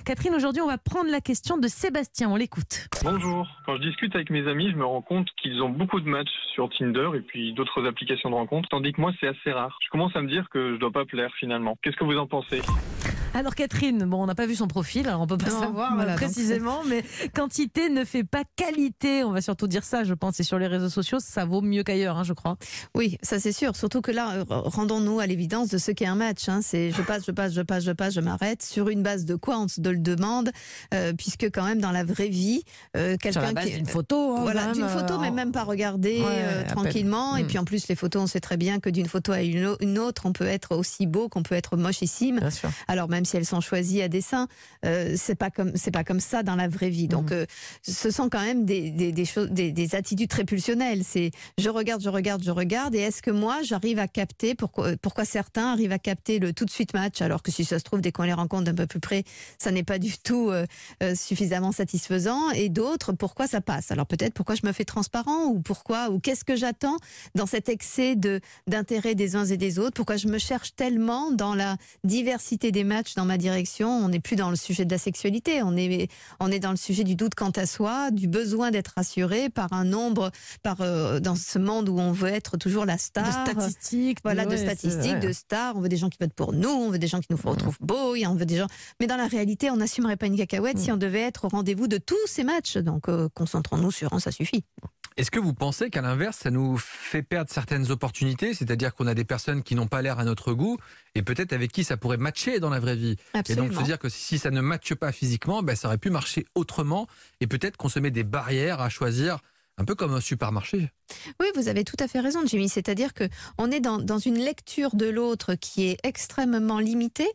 Catherine, aujourd'hui, on va prendre la question de Sébastien. On l'écoute. Bonjour. Quand je discute avec mes amis, je me rends compte qu'ils ont beaucoup de matchs sur Tinder et puis d'autres applications de rencontres, tandis que moi, c'est assez rare. Je commence à me dire que je dois pas plaire finalement. Qu'est-ce que vous en pensez ? Alors Catherine, on n'a pas vu son profil, alors on peut pas savoir précisément, mais quantité ne fait pas qualité. On va surtout dire ça, je pense. Et sur les réseaux sociaux, ça vaut mieux qu'ailleurs, je crois. Oui, ça c'est sûr. Surtout que là, rendons-nous à l'évidence de ce qu'est un match. C'est je passe, je m'arrête. Sur une base de quoi on se le demande, puisque quand même dans la vraie vie, quelqu'un sur la base d'une photo, d'une photo, mais même pas regarder tranquillement. Et puis en plus, les photos, on sait très bien que d'une photo à une autre, on peut être aussi beau qu'on peut être mochissime. Bien sûr. Alors même si elles sont choisies à dessein, c'est pas comme ça dans la vraie vie. Donc ce sont quand même des choses, des attitudes très pulsionnelles. C'est je regarde, et est-ce que moi j'arrive à capter pourquoi certains arrivent à capter le tout de suite match, alors que si ça se trouve dès qu'on les rencontre d'un peu plus près, ça n'est pas du tout suffisamment satisfaisant, et d'autres pourquoi ça passe. Alors peut-être pourquoi je me fais transparent, ou qu'est-ce que j'attends dans cet excès d'intérêt des uns et des autres, pourquoi je me cherche tellement dans la diversité des matchs dans ma direction. On n'est plus dans le sujet de la sexualité, on est dans le sujet du doute quant à soi, du besoin d'être rassuré par un nombre, dans ce monde où on veut être toujours la star. De statistiques. De stars. On veut des gens qui votent pour nous, on veut des gens qui nous retrouvent beaux, on veut des gens... Mais dans la réalité, on n'assumerait pas une cacahuète si on devait être au rendez-vous de tous ces matchs. Donc concentrons-nous sur un, ça suffit. Est-ce que vous pensez qu'à l'inverse, ça nous fait perdre certaines opportunités, c'est-à-dire qu'on a des personnes qui n'ont pas l'air à notre goût et peut-être avec qui ça pourrait matcher dans la vraie vie? Absolument. Et donc se dire que si ça ne matche pas physiquement, ça aurait pu marcher autrement, et peut-être qu'on se met des barrières à choisir, un peu comme un supermarché. Oui, vous avez tout à fait raison, Jimmy. C'est-à-dire que on est dans une lecture de l'autre qui est extrêmement limitée.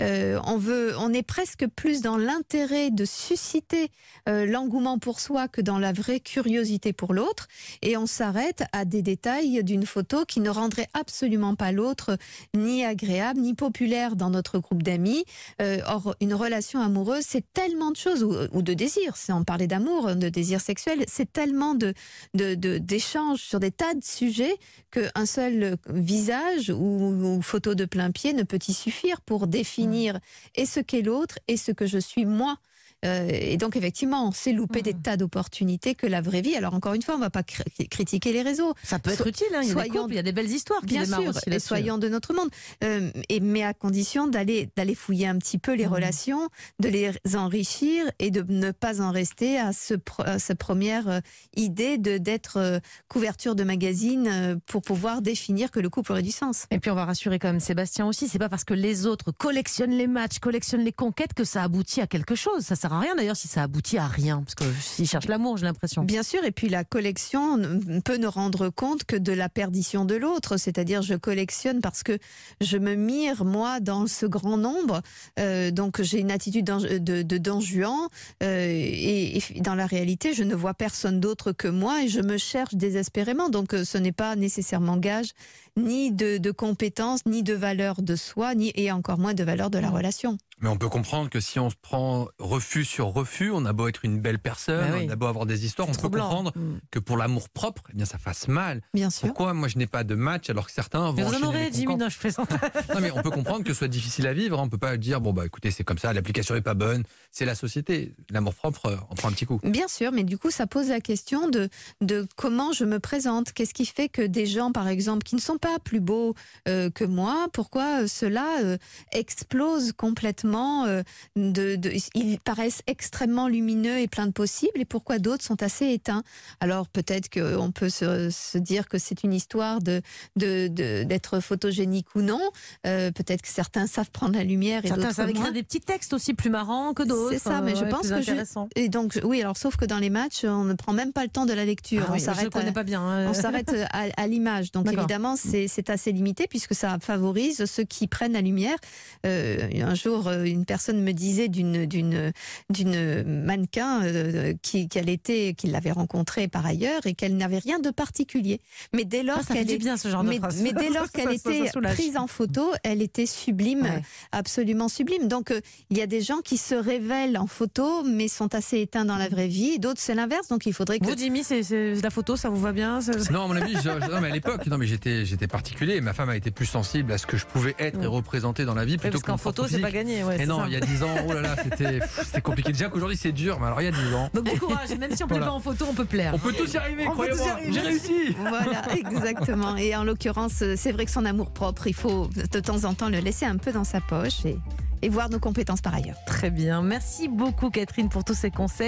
On est presque plus dans l'intérêt de susciter l'engouement pour soi que dans la vraie curiosité pour l'autre. Et on s'arrête à des détails d'une photo qui ne rendrait absolument pas l'autre ni agréable, ni populaire dans notre groupe d'amis. Or, une relation amoureuse, c'est tellement de choses, ou de désir. Si on parlait d'amour, de désir sexuel, c'est tellement d'échanges sur des tas de sujets qu'un seul visage ou photo de plein pied ne peut y suffire pour définir et ce qu'est l'autre et ce que je suis moi. Et donc effectivement, on s'est loupé des tas d'opportunités que la vraie vie. Alors encore une fois, on ne va pas critiquer les réseaux. Ça peut être utile, il y a des couples, il y a des belles histoires qui démarrent aussi là-dessus. Soyons de notre monde, mais à condition d'aller fouiller un petit peu les relations, de les enrichir et de ne pas en rester à cette première idée d'être couverture de magazine pour pouvoir définir que le couple aurait du sens. Et puis on va rassurer quand même Sébastien aussi, c'est pas parce que les autres collectionnent les matchs, collectionnent les conquêtes que ça aboutit à quelque chose. Ça sert à rien d'ailleurs si ça aboutit à rien, parce que s'ils cherchent l'amour, j'ai l'impression. Bien sûr, et puis la collection peut ne rendre compte que de la perdition de l'autre, c'est-à-dire je collectionne parce que je me mire moi dans ce grand nombre, donc j'ai une attitude de Don Juan, et dans la réalité je ne vois personne d'autre que moi et je me cherche désespérément, donc ce n'est pas nécessairement gage ni de compétences, ni de valeur de soi, et encore moins de valeur de la relation. Mais on peut comprendre que si on se prend refus sur refus, on a beau être une belle personne, on a beau avoir des histoires, on peut comprendre que pour l'amour propre, ça fasse mal. Bien sûr. Pourquoi moi je n'ai pas de match alors que certains vont enchaîner les conquêtes. Jimmy, non, je plaisante. Non, mais on peut comprendre que ce soit difficile à vivre. On peut pas dire écoutez, c'est comme ça, l'application est pas bonne, c'est la société. L'amour propre, on prend un petit coup. Bien sûr, mais du coup ça pose la question de comment je me présente. Qu'est-ce qui fait que des gens, par exemple, qui ne sont pas plus beaux que moi, pourquoi cela explose complètement? Ils paraissent extrêmement lumineux et plein de possibles, et pourquoi d'autres sont assez éteints? Alors peut-être qu'on peut se dire que c'est une histoire d'être photogénique ou non. Peut-être que certains savent prendre la lumière et certains d'autres savent écrire moins. des petits textes aussi plus marrants que d'autres. C'est ça, mais je pense que et donc oui, alors sauf que dans les matchs, on ne prend même pas le temps de la lecture. Je ne connais pas bien. On s'arrête à l'image. Donc D'accord. évidemment, c'est assez limité puisque ça favorise ceux qui prennent la lumière. Un jour, une personne me disait d'une mannequin qu'il l'avait rencontrée par ailleurs et qu'elle n'avait rien de particulier. Mais dès lors qu'elle était prise en photo, elle était sublime, absolument sublime. Donc il y a des gens qui se révèlent en photo mais sont assez éteints dans la vraie vie. Et d'autres, c'est l'inverse. Donc il faudrait que... Vous, Jimmy, c'est la photo, ça vous va bien? Non, à mon avis, mais à l'époque, j'étais c'était particulier. Et ma femme a été plus sensible à ce que je pouvais être et représenter dans la vie plutôt qu'en photo, c'est pas gagné. Ouais, et non, il y a 10 ans, oh là là, c'était compliqué. Déjà qu'aujourd'hui c'est dur, mais alors il y a 10 ans. Donc du courage, même si on ne plaît pas en photo, on peut plaire. On peut tous y arriver, croyez-moi. J'ai réussi. Voilà, exactement. Et en l'occurrence, c'est vrai que son amour-propre, il faut de temps en temps le laisser un peu dans sa poche et voir nos compétences par ailleurs. Très bien. Merci beaucoup, Catherine, pour tous ces conseils.